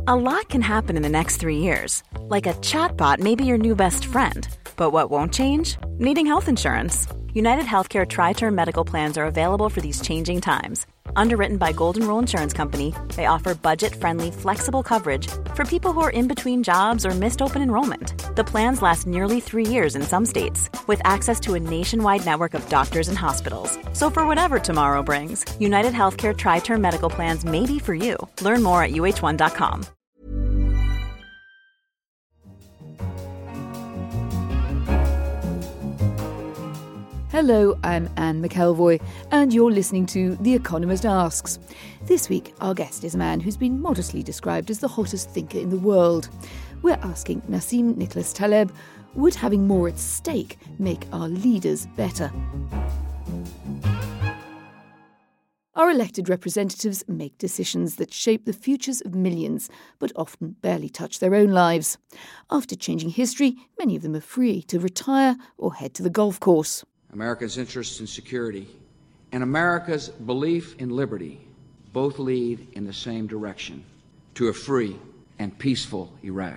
A lot can happen in the next 3 years. Like a chatbot may be your new best friend. But what won't change? Needing health insurance. United Healthcare Tri-Term Medical Plans are available for these changing times. Underwritten by Golden Rule Insurance Company, they offer budget-friendly, flexible coverage for people who are in between jobs or missed open enrollment. The plans last nearly 3 years in some states, with access to a nationwide network of doctors and hospitals. So for whatever tomorrow brings, United Healthcare Tri-Term Medical Plans may be for you. Learn more at uh1.com. Hello, I'm Anne McElvoy, and you're listening to The Economist Asks. This week, our guest is a man who's been modestly described as the hottest thinker in the world. We're asking Nassim Nicholas Taleb, would having more at stake make our leaders better? Our elected representatives make decisions that shape the futures of millions, but often barely touch their own lives. After changing history, many of them are free to retire or head to the golf course. America's interests in security and America's belief in liberty both lead in the same direction, to a free and peaceful Iraq.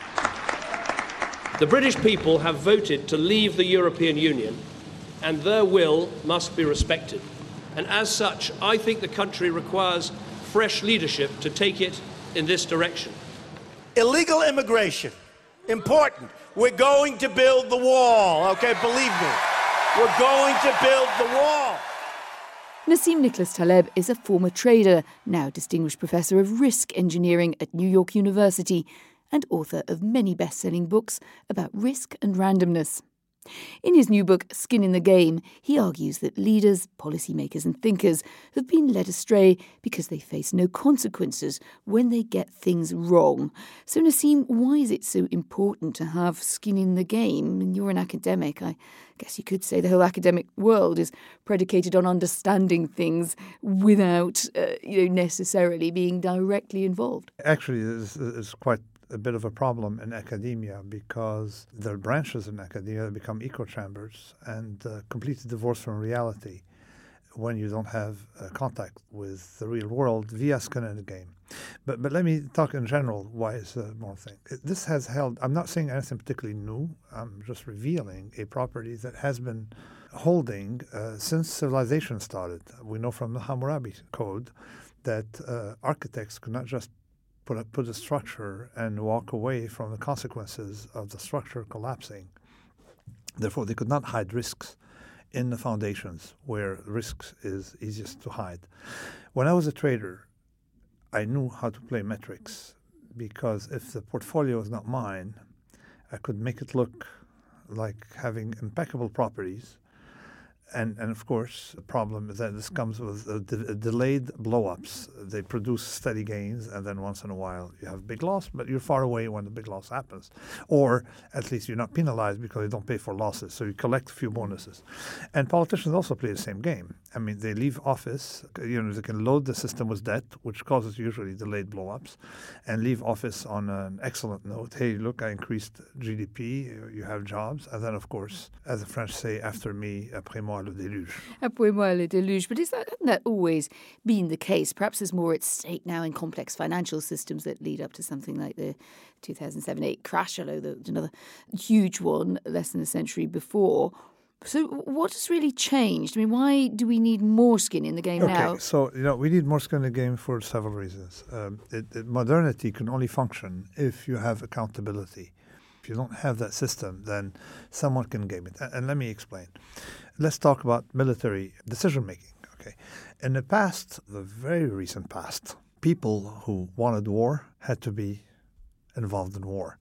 The British people have voted to leave the European Union, and their will must be respected. And as such, I think the country requires fresh leadership to take it in this direction. Illegal immigration, important. We're going to build the wall, okay, believe me. We're going to build the wall. Nassim Nicholas Taleb is a former trader, now Distinguished Professor of Risk Engineering at New York University, and author of many best-selling books about risk and randomness. In his new book, Skin in the Game, he argues that leaders, policymakers and thinkers have been led astray because they face no consequences when they get things wrong. So Nassim, why is it so important to have skin in the game? And you're an academic. I guess you could say the whole academic world is predicated on understanding things without necessarily being directly involved. Actually, it's quite a bit of a problem in academia because the branches in academia become echo chambers and completely divorced from reality when you don't have contact with the real world via skin in the game. But let me talk in general why it's a more thing. This has held, I'm not saying anything particularly new, I'm just revealing a property that has been holding since civilization started. We know from the Hammurabi Code that architects could not just put a structure and walk away from the consequences of the structure collapsing. Therefore, they could not hide risks in the foundations where risks is easiest to hide. When I was a trader, I knew how to play metrics because if the portfolio is not mine, I could make it look like having impeccable properties. And of course, the problem is that this comes with delayed blow-ups. They produce steady gains, and then once in a while you have big loss, but you're far away when the big loss happens. Or at least you're not penalized because you don't pay for losses, so you collect a few bonuses. And politicians also play the same game. I mean, they leave office, they can load the system with debt, which causes usually delayed blow-ups, and leave office on an excellent note. Hey, look, I increased GDP, you have jobs. And then, of course, as the French say, after me, après moi, le déluge. Après moi, le déluge. But hasn't that always been the case? Perhaps there's more at stake now in complex financial systems that lead up to something like the 2007-8 crash, although another huge one less than a century before. So what has really changed? I mean, why do we need more skin in the game now? Okay, so we need more skin in the game for several reasons. Modernity can only function if you have accountability. If you don't have that system, then someone can game it. And let me explain. Let's talk about military decision-making. Okay, in the past, the very recent past, people who wanted war had to be involved in war.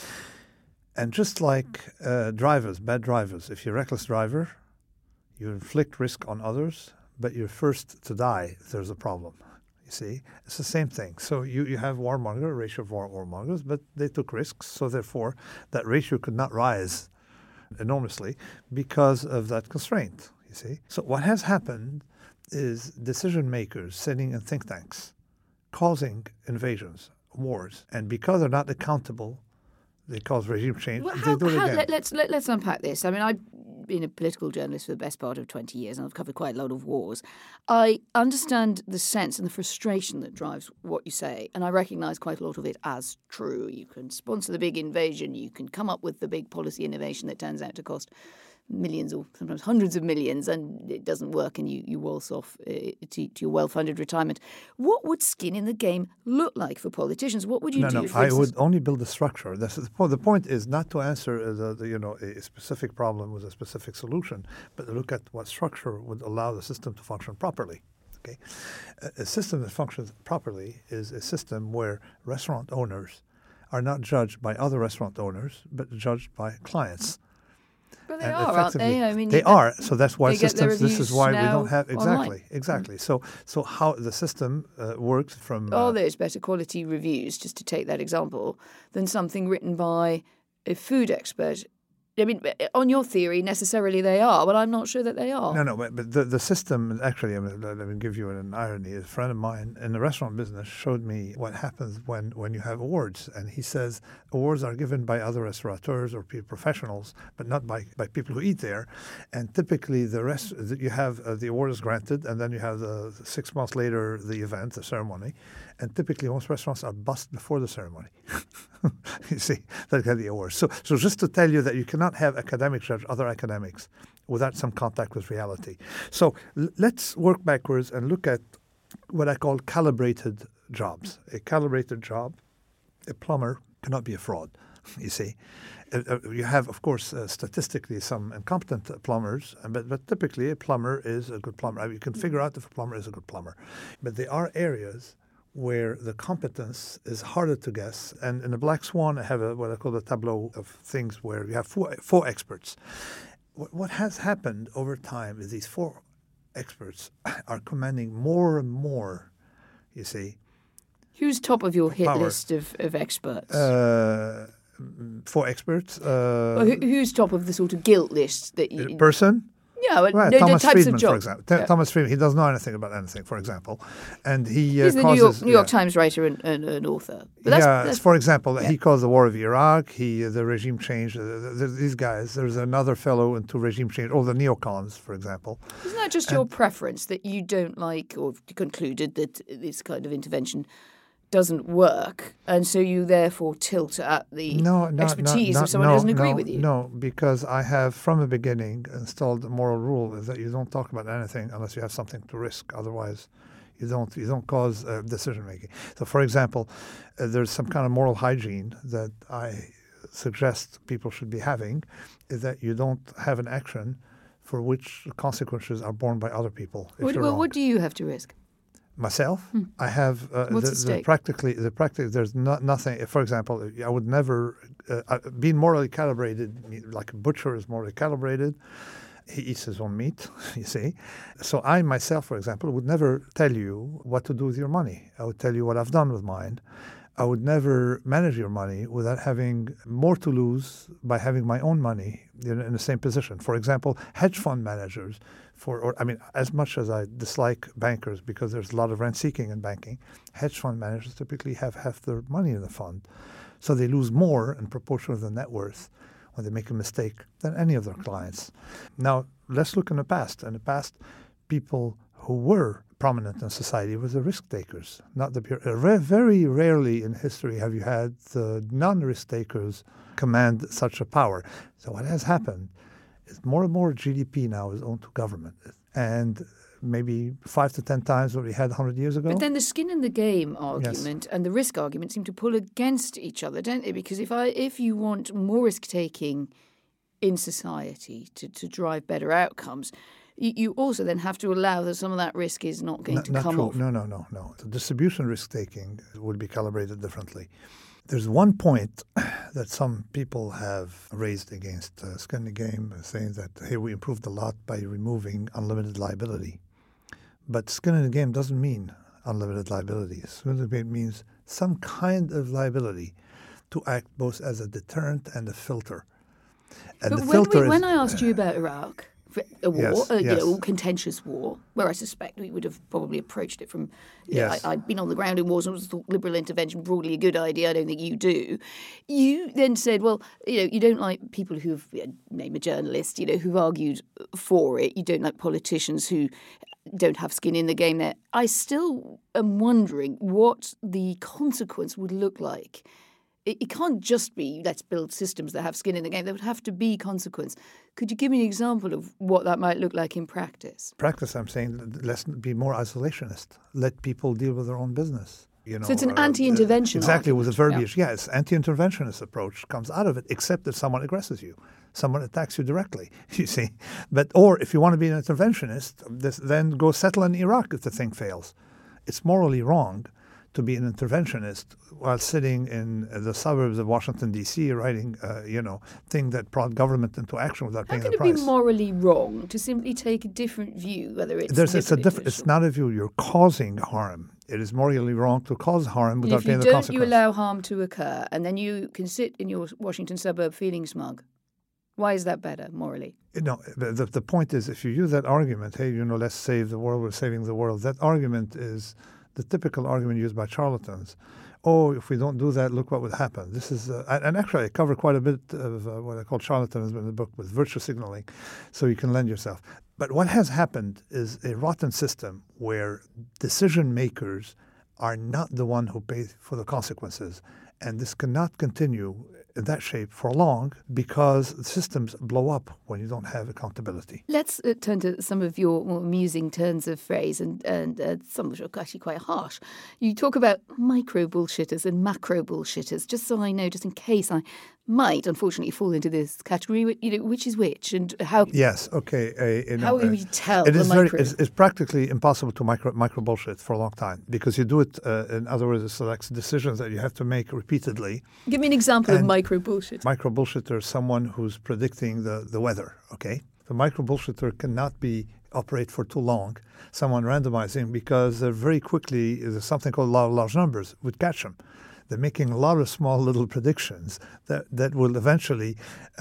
And just like bad drivers, if you're a reckless driver, you inflict risk on others, but you're first to die if there's a problem. You see, it's the same thing. So you have a ratio of warmongers, but they took risks, so therefore that ratio could not rise enormously because of that constraint, you see. So what has happened is decision makers sitting in think tanks causing invasions, wars, and because they're not accountable, they cause regime change. Well, they do it again. Let's unpack this. I mean, been a political journalist for the best part of 20 years, and I've covered quite a lot of wars. I understand the sense and the frustration that drives what you say, and I recognise quite a lot of it as true. You can sponsor the big invasion, you can come up with the big policy innovation that turns out to cost millions or sometimes hundreds of millions, and it doesn't work, and you waltz off to your well-funded retirement. What would skin in the game look like for politicians? What would you do? I would only build a structure. The point is not to answer a specific problem with a specific solution, but to look at what structure would allow the system to function properly. Okay, a system that functions properly is a system where restaurant owners are not judged by other restaurant owners, but judged by clients. But they are, aren't they? I mean, they are. So that's why systems. This is why we don't have online. exactly. So how the system works from. There's better quality reviews, just to take that example, than something written by a food expert. I mean, on your theory, necessarily they are, but I'm not sure that they are. No, but the system, actually, let me give you an irony. A friend of mine in the restaurant business showed me what happens when you have awards. And he says awards are given by other restaurateurs or professionals, but not by people who eat there. And typically you have the award is granted, and then you have 6 months later the event, the ceremony. And typically most restaurants are bussed before the ceremony. You see, that get the awards. So just to tell you that you cannot have academics judge other academics without some contact with reality. So let's work backwards and look at what I call calibrated jobs. A calibrated job, a plumber cannot be a fraud, you see. You have, of course, statistically some incompetent plumbers, but typically a plumber is a good plumber. I mean, you can figure out if a plumber is a good plumber. But there are areas where the competence is harder to guess. And in the Black Swan, I have what I call a tableau of things where you have four experts. What has happened over time is these 4 experts are commanding more and more, you see. Who's top of your hit power. List of experts? 4 experts. Who's top of the sort of guilt list that you... Person? Yeah, well, right, no, Thomas types Friedman, of jobs. for example. Thomas Friedman, he doesn't know anything about anything, for example. And he's the New York Times writer and author. But that's, for example, he caused the war of Iraq, the regime change, these guys. There's another fellow into regime change, all the neocons, for example. Isn't that just your preference that you don't like, or concluded that this kind of intervention doesn't work, and so you therefore tilt at the expertise of someone who doesn't agree with you? No, because I have from the beginning installed a moral rule is that you don't talk about anything unless you have something to risk. Otherwise, you don't cause decision making. So, for example, there's some kind of moral hygiene that I suggest people should be having, is that you don't have an action for which the consequences are borne by other people. What do you have to risk? Myself, I have practically there's nothing. For example, I would never being morally calibrated, like a butcher is morally calibrated. He eats his own meat, you see. So I myself, for example, would never tell you what to do with your money. I would tell you what I've done with mine. I would never manage your money without having more to lose by having my own money in the same position. For example, hedge fund managers, as much as I dislike bankers because there's a lot of rent-seeking in banking, hedge fund managers typically have half their money in the fund. So they lose more in proportion to the net worth when they make a mistake than any of their clients. Now, let's look in the past. In the past, people who were prominent in society were the risk takers, not the pure. Very rarely in history have you had the non-risk takers command such a power. So what has happened is more and more GDP now is owned to government, and maybe 5 to 10 times what we had 100 years ago. But then the skin in the game argument and the risk argument seem to pull against each other, don't they? Because if you want more risk-taking in society to drive better outcomes, you also then have to allow that some of that risk is not going to come off. No. The distribution risk-taking would be calibrated differently. There's one point that some people have raised against skin in the game, saying that, hey, we improved a lot by removing unlimited liability. But skin in the game doesn't mean unlimited liability. Skin in the game means some kind of liability to act both as a deterrent and a filter. And but when I asked you about Iraq, a war, Yes, yes. contentious war, where I suspect we would have probably approached it from. Yes. I'd been on the ground in wars and thought liberal intervention broadly a good idea. I don't think you do. You then said, well, you don't like people who've, name a journalist, who've argued for it. You don't like politicians who don't have skin in the game there. I still am wondering what the consequence would look like. It can't just be let's build systems that have skin in the game. There would have to be consequence. Could you give me an example of what that might look like in practice? Practice, I'm saying, let's be more isolationist. Let people deal with their own business. So it's an anti-intervention exactly, argument. with the verbiage. Yeah. Yes, anti-interventionist approach comes out of it, except if someone aggresses you. Someone attacks you directly, you see. Or if you want to be an interventionist, then go settle in Iraq if the thing fails. It's morally wrong to be an interventionist while sitting in the suburbs of Washington, D.C., writing, thing that brought government into action without paying the price. How can it be morally wrong to simply take a different view, whether it's It's not a view. You're causing harm. It is morally wrong to cause harm without paying the consequence. If you allow harm to occur, and then you can sit in your Washington suburb feeling smug, why is that better morally? No, the point is, if you use that argument, hey, let's save the world, we're saving the world, that argument is the typical argument used by charlatans. Oh, if we don't do that, look what would happen. This is, and actually I cover quite a bit of what I call charlatanism in the book with virtue signaling, so you can lend yourself. But what has happened is a rotten system where decision makers are not the one who pay for the consequences. And this cannot continue in that shape for long because systems blow up when you don't have accountability. Let's turn to some of your more amusing turns of phrase and some which are actually quite harsh. You talk about micro bullshitters and macro bullshitters, just so I know, just in case I might unfortunately fall into this category, which is which and how. Yes, okay. How will we tell it the is micro? It's practically impossible to micro bullshit for a long time because you do it, in other words, it selects decisions that you have to make repeatedly. Give me an example of micro bullshit. Micro bullshitter is someone who's predicting the weather, okay? The micro bullshitter cannot operate for too long, someone randomizing, because very quickly there's something called law of large numbers would catch them. They're making a lot of small little predictions that will eventually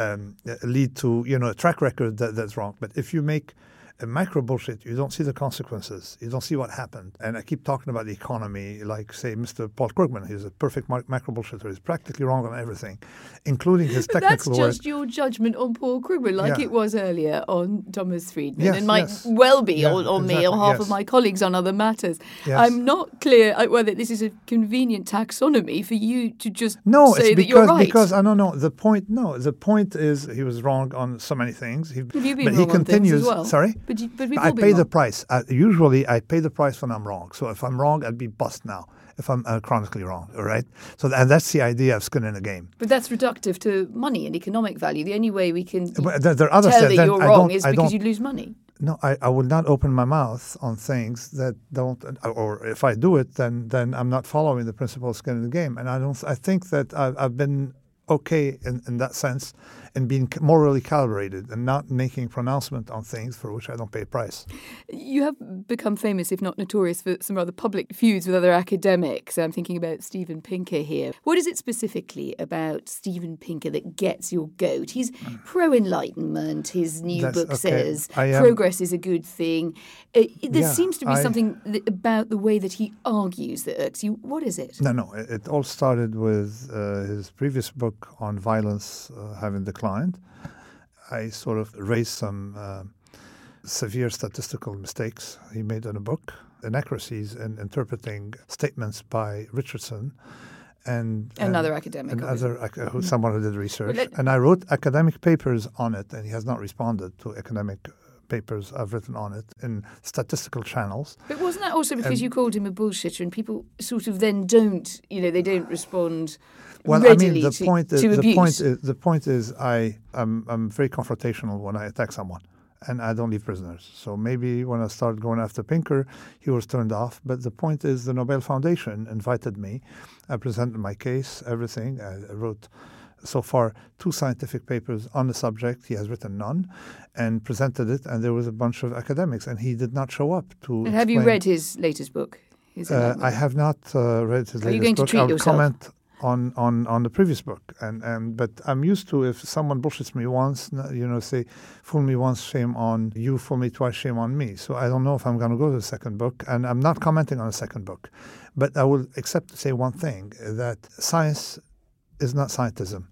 lead to a track record that's wrong. But if you make a micro bullshit, you don't see the consequences. You don't see what happened. And I keep talking about the economy, like, say, Mr. Paul Krugman. He's a perfect micro bullshitter. He's practically wrong on everything, including his technical work. That's just your judgment on Paul Krugman, like it was earlier on Thomas Friedman, yes, and might well be on me or half of my colleagues on other matters. Yes. I'm not clear whether this is a convenient taxonomy for you to just say that you're right. Because I don't know. The point is he was wrong on so many things. Have you been but wrong he continues. On things as well? Sorry. But I pay the price. Usually, I pay the price when I'm wrong. So if I'm wrong, I'd be bust now. If I'm chronically wrong, all right. So and that's the idea of skin in the game. But that's reductive to money and economic value. The only way we can there are other tell that you're wrong is because you lose money. No, I will not open my mouth on things that don't. Or if I do it, then I'm not following the principle of skin in the game. And I think that I've been okay in that sense, and being morally calibrated and not making pronouncement on things for which I don't pay a price. You have become famous, if not notorious, for some rather public feuds with other academics. I'm thinking about Steven Pinker here. What is it specifically about Steven Pinker that gets your goat? He's pro-enlightenment. His new book says progress is a good thing. There seems to be something about the way that he argues that irks you. What is it? No. It all started with his previous book on violence having declined. I sort of raised some severe statistical mistakes he made in a book, inaccuracies in interpreting statements by Richardson and another academic, someone who did research. And I wrote academic papers on it, and he has not responded to academic papers I've written on it in statistical channels. But wasn't that also because you called him a bullshitter, and people sort of then don't respond readily to abuse? The point is I'm very confrontational when I attack someone, and I don't leave prisoners. So maybe when I started going after Pinker, he was turned off. But the point is the Nobel Foundation invited me. I presented my case, everything. I wrote so far 2 scientific papers on the subject. He has written none, and presented it, and there was a bunch of academics, and he did not show up to. And have you read his latest book? I have not read his latest book. Are you going to treat yourself? Comment on the previous book, but I'm used to, if someone bullshits me once, say, fool me once, shame on you, fool me twice, shame on me. So I don't know if I'm going to go to the second book, and I'm not commenting on the second book. But I will accept to say one thing, that science is not scientism.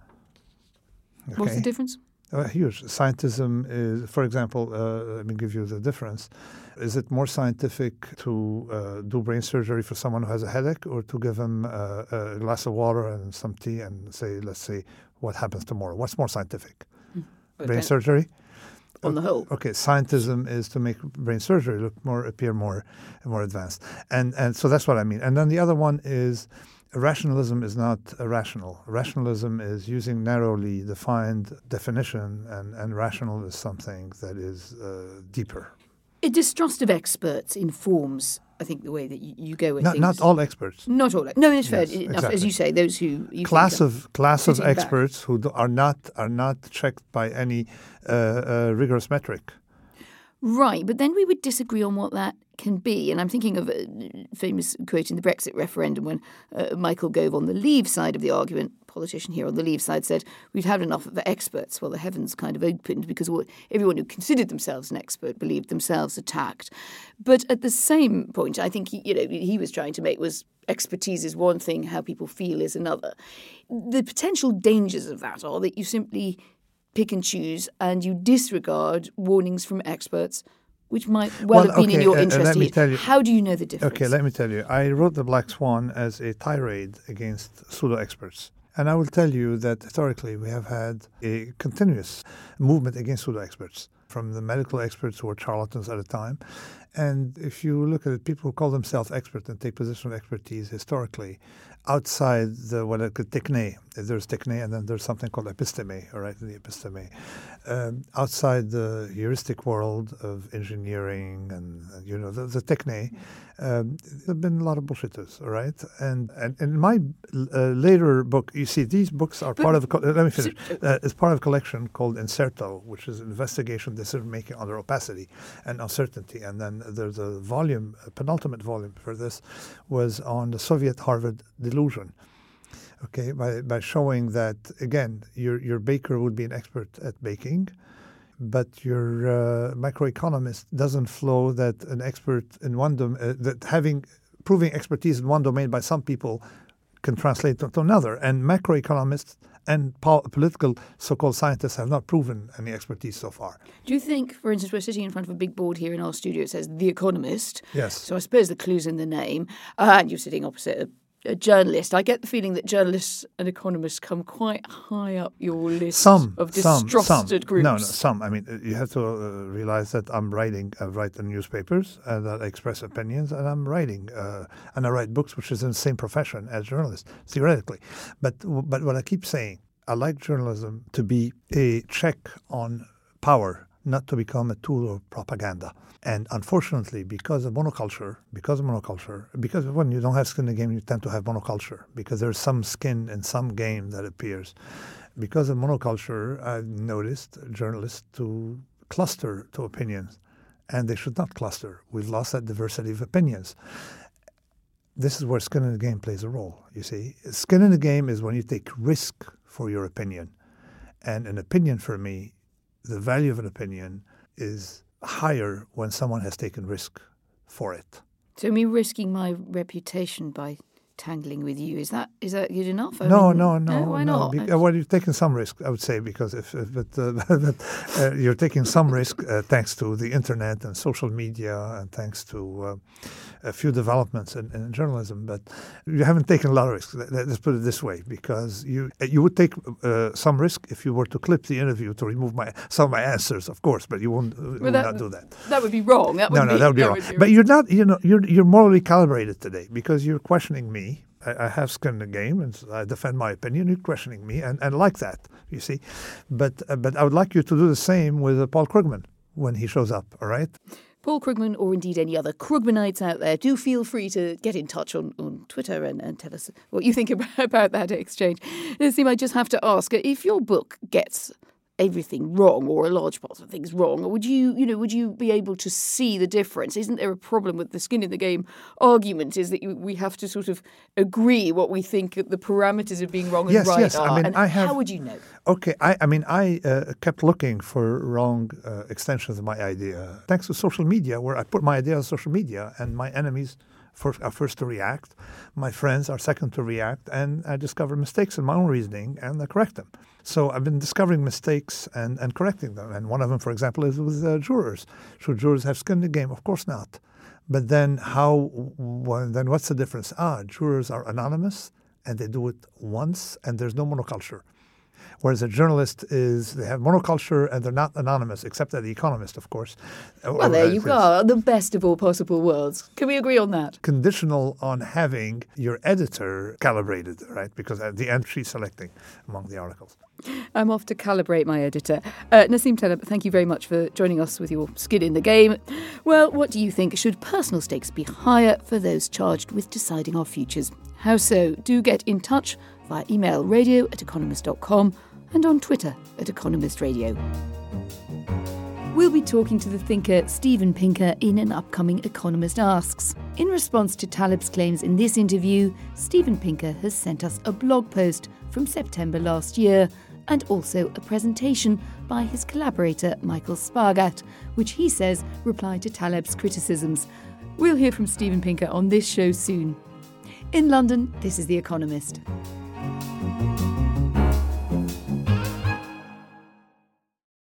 Okay? What's the difference? Huge. Scientism is, for example, let me give you the difference. Is it more scientific to do brain surgery for someone who has a headache, or to give him a glass of water and some tea and say, let's say, what happens tomorrow? What's more scientific? Brain surgery? On the whole. Okay, scientism is to make brain surgery appear more advanced. And so that's what I mean. And then the other one is, rationalism is not irrational. Rationalism is using narrowly defined definition, and rational is something that is deeper. A distrust of experts informs, I think, the way that you go with things. Not all experts. Not all. No, it's fair. Yes, exactly. As you say, those who you class think of experts who are not checked by any rigorous metric. Right, but then we would disagree on what that can be. And I'm thinking of a famous quote in the Brexit referendum when Michael Gove, on the Leave side of the argument, politician here on the Leave side, said, we've had enough of the experts. Well, the heavens kind of opened because everyone who considered themselves an expert believed themselves attacked. But at the same point, I think he was trying to make was expertise is one thing, how people feel is another. The potential dangers of that are that you simply pick and choose and you disregard warnings from experts, which might have been in your interest. Let me tell you, how do you know the difference? Okay, let me tell you. I wrote The Black Swan as a tirade against pseudo-experts. And I will tell you that historically we have had a continuous movement against pseudo-experts, from the medical experts who were charlatans at the time. And if you look at it, people who call themselves experts and take position of expertise historically, outside what I could techne, there's techne, and then there's something called episteme, all right, the episteme. Outside the heuristic world of engineering and the techne, there have been a lot of bullshitters, all right? And in my later book, you see, these books are part of let me finish. It's part of a collection called Incerto, which is investigation, decision-making under opacity and uncertainty. And then there's a penultimate volume for this, was on the Soviet Harvard delusion. Okay, by showing that, again, your baker would be an expert at baking, but your microeconomist doesn't flow that an expert in one domain, proving expertise in one domain by some people can translate to another. And macroeconomists and political so-called scientists have not proven any expertise so far. Do you think, for instance, we're sitting in front of a big board here in our studio, it says The Economist. Yes. So I suppose the clue's in the name. And you're sitting opposite a journalist. I get the feeling that journalists and economists come quite high up your list of distrusted groups. No, some. I mean, you have to realize that I write in newspapers, that I express opinions, and I'm writing, and I write books, which is in the same profession as journalists, theoretically. But what I keep saying, I like journalism to be a check on power, not to become a tool of propaganda. And unfortunately, because when you don't have skin in the game, you tend to have monoculture, because there's some skin in some game that appears. Because of monoculture, I've noticed journalists to cluster to opinions, and they should not cluster. We've lost that diversity of opinions. This is where skin in the game plays a role, you see. Skin in the game is when you take risk for your opinion. And an opinion, for me, the value of an opinion is higher when someone has taken risk for it. So me risking my reputation by tangling with you, is that good enough? No. Why not? Well, you're taking some risk, I would say, because you're taking some risk thanks to the internet and social media, and thanks to a few developments in journalism. But you haven't taken a lot of risk. Let's put it this way, because you would take some risk if you were to clip the interview to remove some of my answers, of course, but you would not do that. That would be wrong. That would be wrong. But you're not. You're morally calibrated today, because you're questioning me. I have skin in the game, and I defend my opinion. You're questioning me, and like that, you see. But I would like you to do the same with Paul Krugman when he shows up, all right? Paul Krugman, or indeed any other Krugmanites out there, do feel free to get in touch on Twitter and tell us what you think about that exchange. Nassim, I just have to ask, if your book gets everything wrong or a large part of things wrong? Or would you be able to see the difference? Isn't there a problem with the skin in the game argument is that we have to sort of agree what we think the parameters of being wrong and right yes. are? I mean, how would you know? Okay, I kept looking for wrong extensions of my idea. Thanks to social media, where I put my idea on social media, and my enemies are first to react, my friends are second to react, and I discover mistakes in my own reasoning and I correct them. So I've been discovering mistakes and correcting them. And one of them, for example, is with jurors. Should jurors have skin in the game? Of course not. But then then what's the difference? Jurors are anonymous and they do it once and there's no monoculture. Whereas a journalist they have monoculture and they're not anonymous, except at The Economist, of course. Well, there you go. The best of all possible worlds. Can we agree on that? Conditional on having your editor calibrated, right? Because at the end, she's selecting among the articles. I'm off to calibrate my editor. Nassim Taleb, thank you very much for joining us with your skin in the game. Well, what do you think? Should personal stakes be higher for those charged with deciding our futures? How so? Do get in touch via email radio@economist.com and on Twitter @EconomistRadio. We'll be talking to the thinker Steven Pinker in an upcoming Economist Asks. In response to Taleb's claims in this interview, Steven Pinker has sent us a blog post from September last year and also a presentation by his collaborator Michael Spargat, which he says replied to Taleb's criticisms. We'll hear from Steven Pinker on this show soon. In London, this is The Economist.